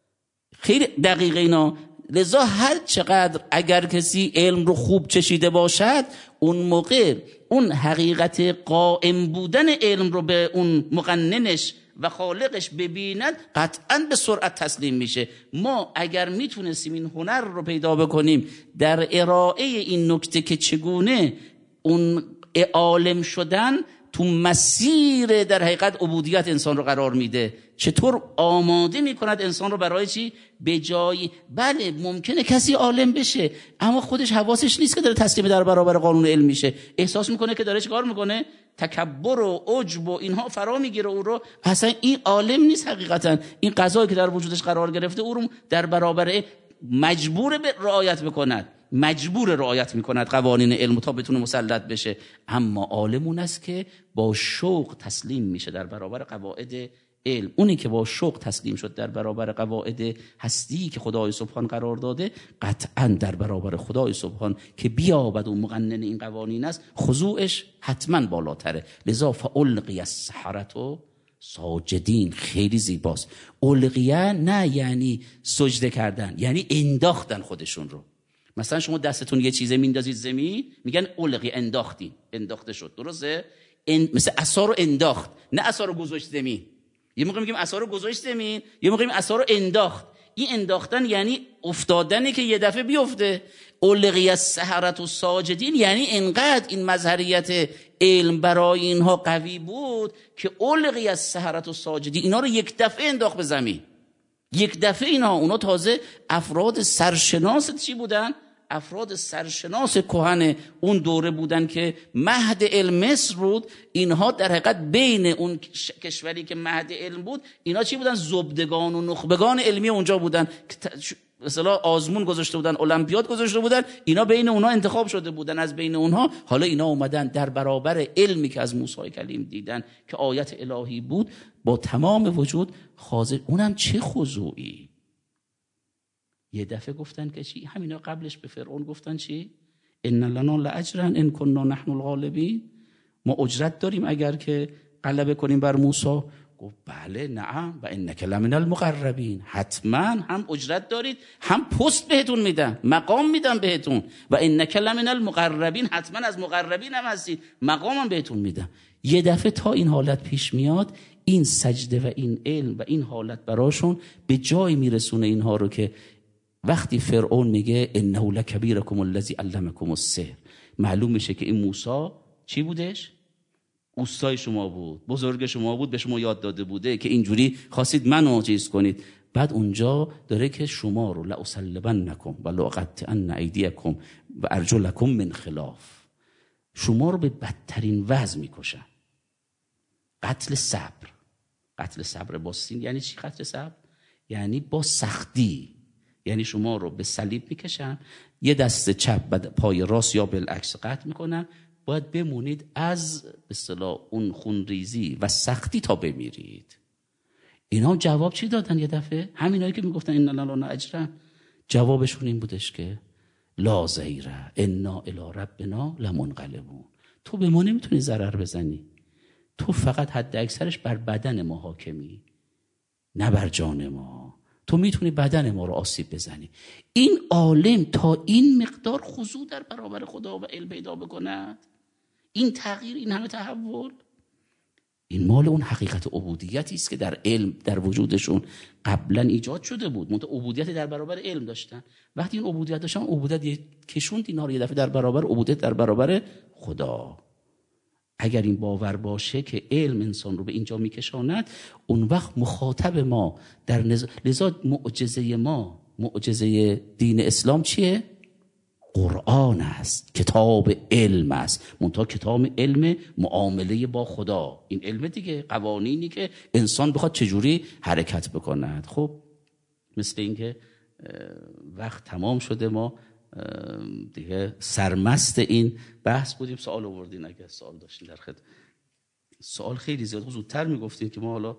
خیلی دقیقه اینا. لذا هر چقدر اگر کسی علم رو خوب چشیده باشد، اون موقع اون حقیقت قائم بودن علم رو به اون مقننش و خالقش ببیند، قطعاً به سرعت تسلیم میشه. ما اگر میتونستیم این هنر رو پیدا بکنیم در ارائه این نکته که چگونه اون عالم شدن تو مسیر در حقیقت عبودیت انسان رو قرار میده، چطور آماده میکند انسان رو برای چی؟ به جایی. بله ممکنه کسی عالم بشه اما خودش حواسش نیست که داره تسلیم در برابر قانون علم میشه، احساس میکنه که داره چه کار میکنه، تکبر و عجب و اینها فرا میگیره او رو. اصلا این عالم نیست حقیقتا. این قضایی که در وجودش قرار گرفته او رو در برابر مجبور به رعایت بکند، مجبور رعایت میکند قوانین علم تا بتونه مسلط بشه. اما عالم اون است که با شوق تسلیم میشه در برابر قواعد علم. اونی که با شوق تسلیم شد در برابر قواعد هستی که خدای سبحان قرار داده، قطعا در برابر خدای سبحان که بیابد و مقنن این قوانین است، خضوعش حتما بالاتره. لذا فالقی السحرة ساجدین. خیلی زیباست. القیه نه یعنی سجده کردن، یعنی انداختن خودشون رو. مثلا شما دستتون یه چیزه میندازید زمین، میگن القی، انداختین، انداخته شد. درسته؟ ان... مثل عصا رو انداخت، نه عصا رو گذاشت زمین. یه موقع میگیم عصا رو گذاشت زمین، یه موقع میگیم عصا رو انداخت. این انداختن یعنی افتادنی که یه دفعه بیفته. القی السحرة ساجدین یعنی انقدر این مظهریت علم برای اینها قوی بود که القی السحرة ساجدین، اینا رو یک دفعه انداخت به زمین. یک دفعه اینا، اونا تازه افراد سرشناس چی بودن؟ افراد سرشناس کهن اون دوره بودن که مهد علم مصر بود. اینها در حقیقت بین اون کشوری که مهد علم بود، اینا چی بودن؟ زبدگان و نخبگان علمی اونجا بودن، مثلا آزمون گذاشته بودن، المپیاد گذاشته بودن، اینا بین اونها انتخاب شده بودن. از بین اونها حالا اینا اومدن در برابر علمی که از موسی کلیم دیدن که آیت الهی بود، با تمام وجود حاضر. اونم چه خضوعی. یه دفعه گفتن که چی؟ همینا قبلش به فرعون گفتن چی؟ ان لنا لاجرا ان كنا نحن الغالبین. ما اجرت داریم اگر که غلبه کنیم بر موسی. گفت بله نعم و انک لمن المقربین. حتما هم اجرت دارید، هم پست بهتون میدن، مقام میدن بهتون. و انک لمن المقربین، حتما از مقربین هم هستید، مقام هم بهتون میدن. یه دفعه تا این حالت پیش میاد، این سجده و این علم و این حالت براشون به جای میرسونه اینها رو که وقتی فرعون میگه انه لکبیرکم الذی علمکم السحر، معلوم میشه که این موسی چی بودش؟ اوستای شما بود، بزرگ شما بود، به شما یاد داده بوده که اینجوری خواستید منو چیز کنید. بعد اونجا داره که شما رو لأصلبنکم و لأقطعن ایدیکم و ارجلکم من خلاف، شما رو به بدترین وضع میکشن. قتل صبر. قتل صبر با سین یعنی چی؟ قتل صبر یعنی با سختی، یعنی شما رو به صلیب میکشن، یه دست چپ بعد پای راست یا بالعکس قطع میکنن، باید بمونید از به اصطلاح اون خونریزی و سختی تا بمیرید. اینا جواب چی دادن یه دفعه؟ همینایی که میگفتن ان لنا اجرا، جوابشون این بودش که لا ضیره انا الی ربنا لمنقلبون. تو به ما نمیتونی ضرر بزنی، تو فقط حد اکثرش بر بدن ما حاکمی، نه بر جان ما. تو میتونی بدن ما رو آسیب بزنی. این عالم تا این مقدار خضوع در برابر خدا و علم پیدا بکند، این تغییر، این همه تحول، این مال اون حقیقت عبودیتی است که در علم در وجودشون قبلا ایجاد شده بود. منتها عبودیت در برابر علم داشتن. وقتی این عبودیت داشتن، عبودیت کشوند اینا رو یه دفعه در برابر عبودیت در برابر خدا. اگر این باور باشه که علم انسان رو به اینجا میکشاند، اون وقت مخاطب ما در نز... لذا معجزه ما، معجزه دین اسلام چیه؟ قرآن است، کتاب علم است، منتها کتاب علم معامله با خدا. این علم دیگه قوانینی که انسان بخواد چجوری حرکت بکند. خب مثل اینکه وقت تمام شده، ما دیگه سرمست این بحث بودیم. سوال آوردین اگه سوال داشتین در خدمت. سوال خیلی زیاد، زودتر میگفتین که ما حالا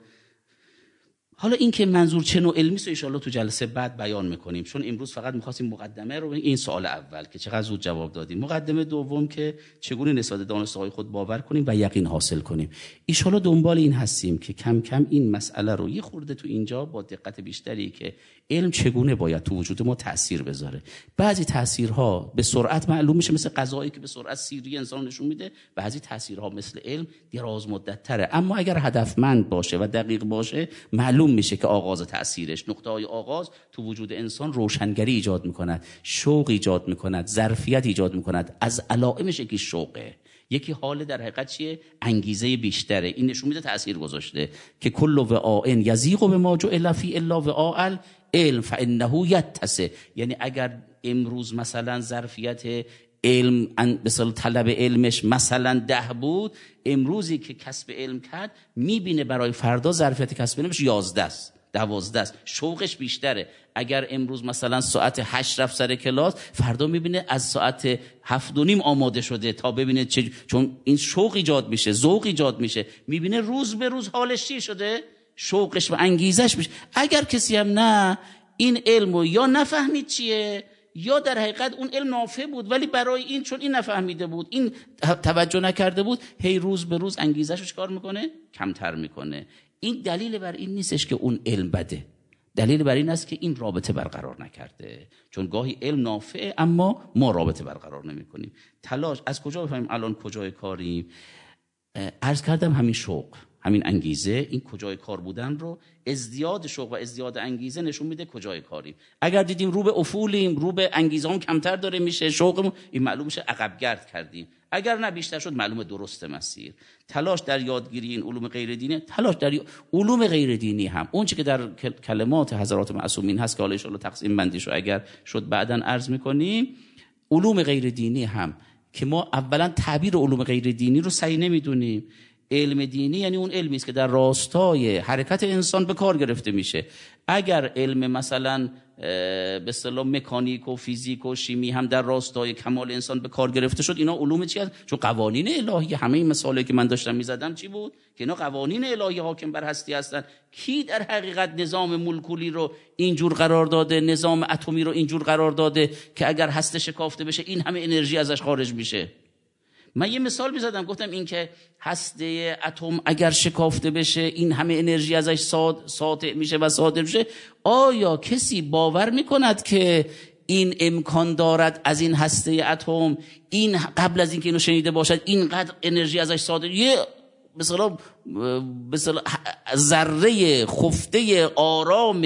حالا این که منظور چه نوع علمی است ان شاءالله تو جلسه بعد بیان میکنیم، چون امروز فقط می‌خواستیم مقدمه رو. این سوال اول که چقدر زود جواب دادیم. مقدمه دوم که چگونه نسبت دانسته‌های خود باور کنیم و یقین حاصل کنیم. ان شاءالله دنبال این هستیم که کم کم این مسئله رو یه خورده تو اینجا با دقت بیشتری که علم چگونه باید تو وجود ما تأثیر بذاره. بعضی تأثیرها به سرعت معلوم میشه، مثل غذایی که به سرعت سیری انسان نشون میده. بعضی تأثیرها مثل علم دراز مدت تره، اما اگر هدفمند باشه و دقیق باشه، معلوم میشه که آغاز تأثیرش، نقطه های آغاز تو وجود انسان روشنگری ایجاد میکند، شوق ایجاد میکند، ظرفیت ایجاد میکند. از علائمش یکی شوقه، یکی حال در حقیقت چیه؟ انگیزه بیشتره. این نشون میده تأثیر گذاشته که کل وعاء یضیق بما جعل فی الا وعاء علم فانه یتسع. یعنی اگر امروز مثلا ظرفیت علم مثلا طلب علمش مثلا ده بود، امروزی که کسب علم کرد میبینه برای فردا ظرفیت کسب علمش یازده است، دوازده است، شوقش بیشتره. اگر امروز مثلا ساعت هشت رفت سر کلاس، فردا میبینه از ساعت هفت و نیم آماده شده تا ببینه چه، چون این شوق ایجاد میشه، ذوق ایجاد میشه، میبینه روز به روز حالش چی شده، شوقش و انگیزش میشه. اگر کسی هم نه این علمو یا نفهمید چیه، یا در حقیقت اون علم نافع بود ولی برای این چون این نفهمیده بود، این توجه نکرده بود، هی روز به روز انگیزش رو چکار میکنه؟ کمتر میکنه. این دلیل بر این نیستش که اون علم بده، دلیل بر این است که این رابطه برقرار نکرده. چون گاهی علم نافعه اما ما رابطه برقرار نمیکنیم. تلاش از کجا بفهمیم الان کجای کاریم؟ عرض کردم همین شوق، همین انگیزه، این کجای کار بودن رو، ازدیاد شوق و ازدیاد انگیزه نشون میده کجای کاریم. اگر دیدیم رو به افولیم، رو به انگیزه هم کمتر داره میشه شوقمون، این معلوم میشه عقب گرد کردیم. اگر نه بیشتر شد، معلومه درست مسیر. تلاش در یادگیری این علوم غیر دینی، تلاش در ی... علوم غیر دینی هم اون چیزی که در کلمات حضرات معصومین هست که حالا ان شاءالله تقسیم بندیش رو اگر شد بعداً عرض میکنیم. علوم غیر دینی هم که ما اولا تعبیر علوم غیر دینی رو صحیح نمیدونیم. علم دینی یعنی اون علمی است که در راستای حرکت انسان به کار گرفته میشه. اگر علم مثلا به اصطلاح مکانیک و فیزیک و شیمی هم در راستای کمال انسان به کار گرفته شد، اینا علوم چی هست؟ چون قوانین الهی، همه این مثالی که من داشتم میزدم چی بود؟ که اینا قوانین الهی حاکم بر هستی هستن. کی در حقیقت نظام مولکولی رو اینجور قرار داده، نظام اتمی رو اینجور قرار داده که اگر هسته شکافته بشه این همه انرژی ازش خارج میشه؟ من یه مثال میزدم، گفتم این که هسته اتم اگر شکافته بشه این همه انرژی ازش ساد ساطع میشه و صادر میشه. آیا کسی باور میکند که این امکان دارد از این هسته اتم، این قبل از اینکه اینو شنیده باشد، اینقدر انرژی ازش صادر، یه مثلا مثلا ذره خفته آرام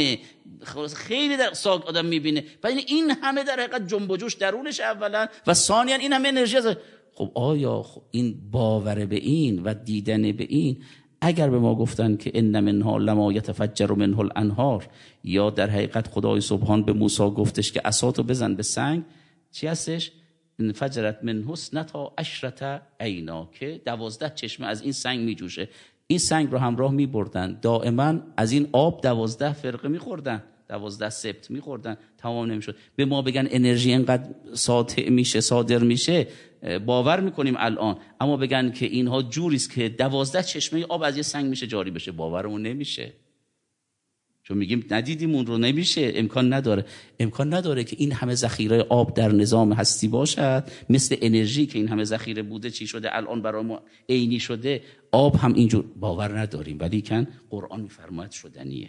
خیلی در ساک آدم میبینه، ولی این همه در حقیقت جنب و جوش درونش اولا و ثانیا این همه انرژی ازش. خب آیا این باور به این و دیدن به این، اگر به ما گفتن که ان منها لما یتفجر منه الانهار، یا در حقیقت خدای سبحان به موسی گفتش که عصاتو بزن به سنگ، چی هستش؟ انفجرت من حسنتا عشرة عینا، که دوازده چشمه از این سنگ میجوشه. این سنگ رو همراه میبردن، دائما از این آب دوازده فرقه میخوردن، دوازده سبت میخوردن، تمام نمیشد. به ما بگن انرژی اینقدر ساطع میشه، صادر میشه، باور میکنیم الان، اما بگن که اینها جوریست که دوازده چشمه آب از یه سنگ میشه جاری بشه، باورمون نمیشه. چون میگیم ندیدیم اون رو، نمیشه، امکان نداره. امکان نداره که این همه ذخیره آب در نظام هستی باشد، مثل انرژی که این همه ذخیره بوده چی شده الان برای ما عینی شده، آب هم اینجور، باور نداریم. ولی کن قرآن میفرماید شدنیه.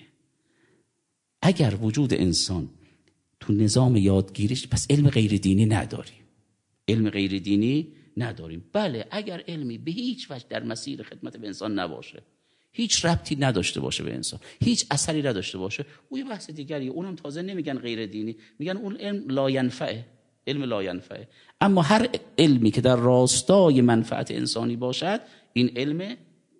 اگر وجود انسان تو نظام یادگیریش، پس علم غیر دینی نداریم، علم غیر دینی نداریم. بله اگر علمی به هیچ وجه در مسیر خدمت به انسان نباشه، هیچ ربطی نداشته باشه به انسان، هیچ اثری نداشته باشه، اون یه بحث دیگریه. اونم تازه نمیگن غیر دینی، میگن اون علم لا ینفعه، علم لا ینفعه. اما هر علمی که در راستای منفعت انسانی باشد، این علم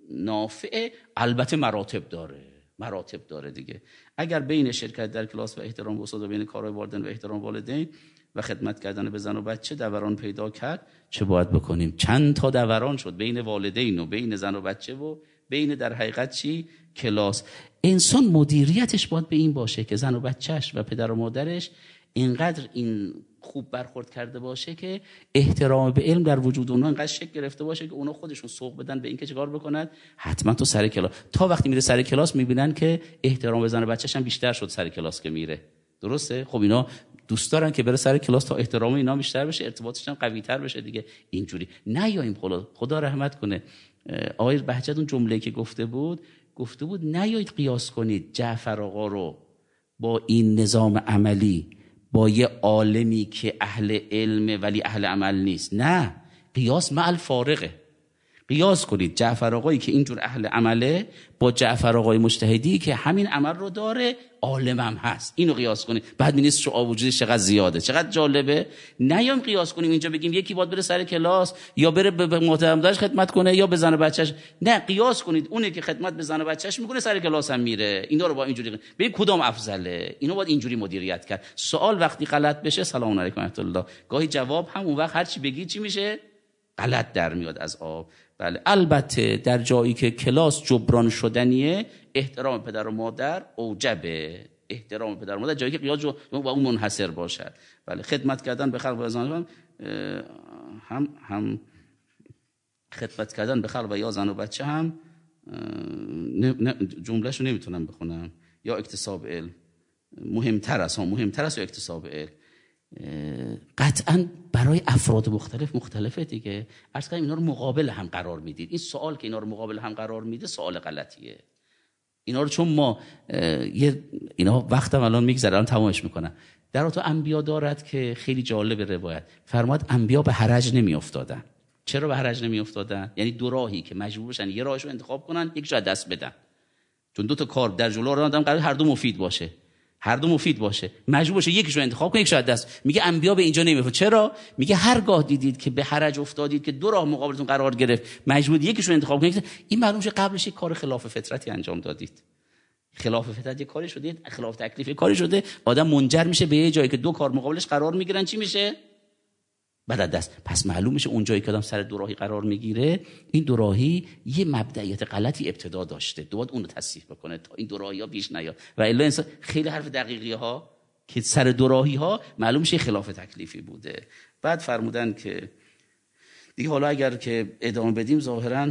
نافعه. البته مراتب داره، مراتب داره دیگه. اگر بین شرکت در کلاس و احترام به استاد و بین کارهای والدین و احترام والدین و خدمت کردن به زن و بچه دوران پیدا کرد، چه باید بکنیم؟ چند تا دوران شد بین والدین و بین زن و بچه و بین در حقیقت چی؟ کلاس. انسان مدیریتش باید به این باشه که زن و بچهش و پدر و مادرش اینقدر این خوب برخورد کرده باشه که احترام به علم در وجود اونها اینقدر شکل گرفته باشه که اونا خودشون سوق بدن به این که چیکار بکنن، حتما تو سر کلاس. تا وقتی میره سر کلاس میبینن که احترام به زن و بچه‌ش هم بیشتر شد سر کلاس که میره. درسته؟ خب اینا دوست دارن که بره سر کلاس تا احترام اینا بیشتر بشه، ارتباطش هم قوی‌تر بشه دیگه. اینجوری نیاییم. خدا خدا رحمت کنه. آقای بهجت اون جمله که گفته بود، گفته بود نیایید قیاس کنید جعفر آقا رو با این نظام عملی، با یه عالمی که اهل علم ولی اهل عمل نیست. نه، قیاس مع الفارقه. قیاس کنید جعفر آقایی که اینجور اهل عمله با جعفر آقای مجتهدی که همین عمل رو داره، عالم هم هست. اینو قیاس کنید، بعد می‌بینید شعاع وجودش چقدر زیاده، چقدر جالبه. نیام قیاس کنیم اینجا بگیم یکی باید بره سر کلاس یا بره به محترم‌دارش خدمت کنه یا به زن و بچه‌ش. نه، قیاس کنید اونی که خدمت به زن و بچه‌ش میکنه سر کلاس هم میره. اینا رو با اینجوری ببین کدام افضله. اینو باید اینجوری مدیریت کرد. سوال وقتی غلط بشه، سلام علیکم و رحمت الله، گاهی جواب هم اون وقت هر چی بگی چی میشه؟ غلط در میاد از آب. بله، البته در جایی که کلاس جبران شدنیه، احترام پدر و مادر اوجبه. احترام پدر و مادر جایی که قیاس جو با اون منحصر باشد. بله، خدمت کردن به خلق و زن هم هم خدمت کردن به خلق و یا زن و بچه هم جملهشو نمیتونم بخونم. یا اکتساب علم مهمتر است، ها مهمتر است یا اکتساب علم. قطعا برای افراد مختلف مختلفه دیگه. عرض کنم اینا رو مقابل هم قرار میدید. این سوال که اینا رو مقابل هم قرار میده سوال غلطیه. اینا رو چون ما یه اینا وقتم الان میگذره، الان تمامش میکنم. در تو انبیا دارد که خیلی جالب روایت فرماد انبیا به حرج نمی افتادن. چرا به حرج نمی افتادن؟ یعنی دو راهی که مجبور بشن یه راهشو انتخاب کنن، یکیشو از دست بدن. چون دو تا کار در جلو آدم قرار هر دو مفید باشه. هر دو مفید باشه، مجبور باشه یکیشو انتخاب کنه، یکیشو از دست. میگه انبیا به اینجا نمیفته. چرا؟ میگه هرگاه دیدید که به حرج افتادید که دو راه مقابلتون قرار گرفت، مجبور یکیشو انتخاب کنید، این معلوم شه قبلش یک کار خلاف فطرتی انجام دادید. خلاف فطرت یک کاری شده، خلاف تکلیف یک کاری شده، آدم منجر میشه به یه جایی که دو کار مقابلش قرار میگیرن، چی میشه؟ بعد از دست. پس معلوم میشه اون جایی که آدم سر دو راهی قرار میگیره، این دو راهی یه مبدئیت غلطی ابتدا داشته، دوباره اون رو تصحیح بکنه تا این دو راهی‌ها پیش نیاد. و الا انسان خیلی حرف دقیقی ها که سر دو راهی ها معلوم میشه خلاف تکلیفی بوده. بعد فرمودن که دیگه حالا اگر که ادامه بدیم ظاهراً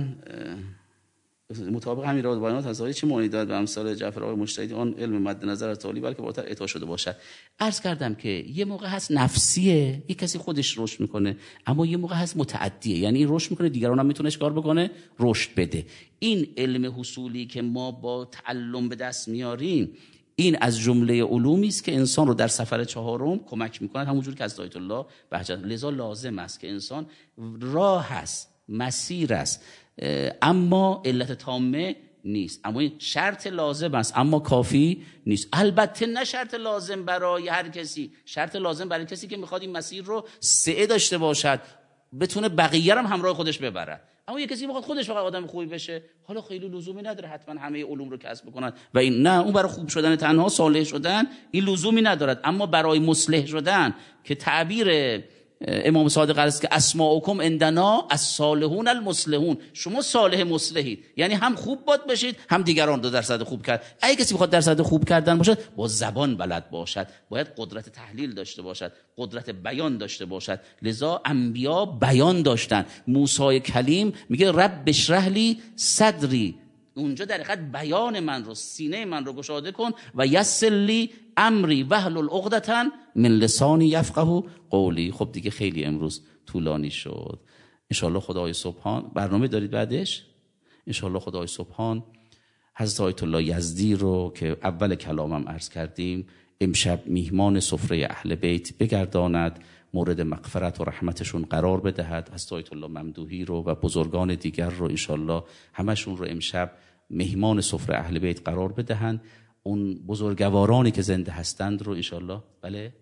مطابق همین راه بیانات حضرت چه معنی داد به امثال جعفر آقای مجتهدی آن علم مد نظر از تعالی بلکه بالاتر اعطا شده باشد. عرض کردم که یه موقع هست نفسیه، یک کسی خودش رشد میکنه، اما یه موقع هست متعدیه، یعنی این رشد میکنه دیگران هم میتونه کار بکنه، رشد بده. این علم حصولی که ما با تعلم به دست میاریم، این از جمله علومی است که انسان رو در سفر چهارم کمک میکنه، همونجوری که از آیت الله بهجت. لذا لازم است که انسان راه است، مسیر است، اما علت تامه نیست، اما این شرط لازم است اما کافی نیست. البته نه شرط لازم برای هر کسی، شرط لازم برای کسی که میخواد این مسیر رو سعه داشته باشد، بتونه بقیه هم همراه خودش ببره. اما یه کسی میخواد خودش فقط آدم خوبی بشه، حالا خیلی لزومی نداره حتما همه علوم رو کسب بکنن و این نه، اون برای خوب شدن تنها، صالح شدن، این لزومی ندارد. اما برای مصلح شدن که تعبیر امام صادق عرض که اسماءکم عندنا الصالحون المصلحون، شما صالح مصلحید، یعنی هم خوب باد باشید هم دیگران رو درصد خوب کرد. اگه کسی بخواد درصد خوب کردن باشد با زبان بلد باشد، باید قدرت تحلیل داشته باشد، قدرت بیان داشته باشد. لذا انبیا بیان داشتن. موسی کلیم میگه رب اشرح لی صدری، اونجا در حقیقت بیان من رو، سینه من رو گشاده کن، و یسر لی امری واحلل عقدة من لسانی یفقهوا قولی. خب دیگه خیلی امروز طولانی شد. انشالله خدای سبحان برنامه دارید بعدش؟ انشالله خدای سبحان حضرت آیت الله یزدی رو که اول کلامم عرض کردیم امشب میهمان سفره اهل بیت بگرداند، مورد مغفرت و رحمتشون قرار بدهد. حضرت آیت الله ممدوحی رو و بزرگان دیگر رو انشالله همشون رو امشب مهمان سفره اهل بیت قرار بدهند. اون بزرگوارانی که زنده هستند رو انشالله، بله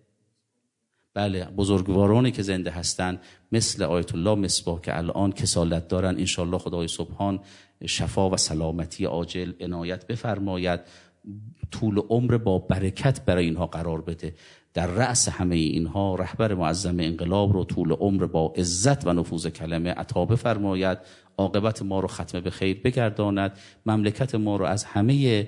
بله بزرگوارانی که زنده هستند مثل آیت الله مصباح که الان کسالت دارن، انشالله خدای سبحان شفا و سلامتی عاجل عنایت بفرماید، طول عمر با برکت برای اینها قرار بده. در رأس همه اینها رهبر معظم انقلاب رو طول عمر با عزت و نفوذ کلمه عطا بفرماید، عاقبت ما رو ختم به خیر بگرداند، مملکت ما رو از همه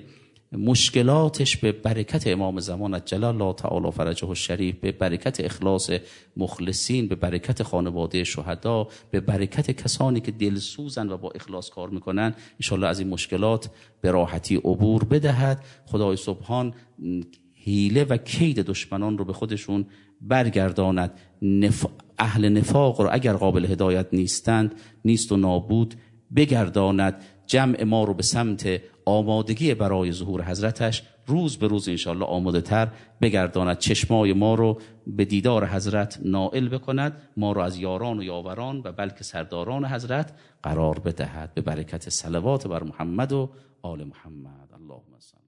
مشکلاتش به برکت امام زمان عجل الله تعالی فرجه الشریف، به برکت اخلاص مخلصین، به برکت خانواده شهدا، به برکت کسانی که دلسوزن و با اخلاص کار میکنن، انشالله از این مشکلات به راحتی عبور بدهد. خدای سبحان حیله و کید دشمنان رو به خودشون برگرداند. نف... اهل نفاق رو اگر قابل هدایت نیستند نیست و نابود بگرداند. جمع ما رو به سمت آمادگی برای ظهور حضرتش روز به روز انشاءالله آماده تر بگرداند. چشمای ما رو به دیدار حضرت نائل بکند، ما رو از یاران و یاوران و بلکه سرداران حضرت قرار بدهد. به برکت صلوات بر محمد و آل محمد. اللهم صل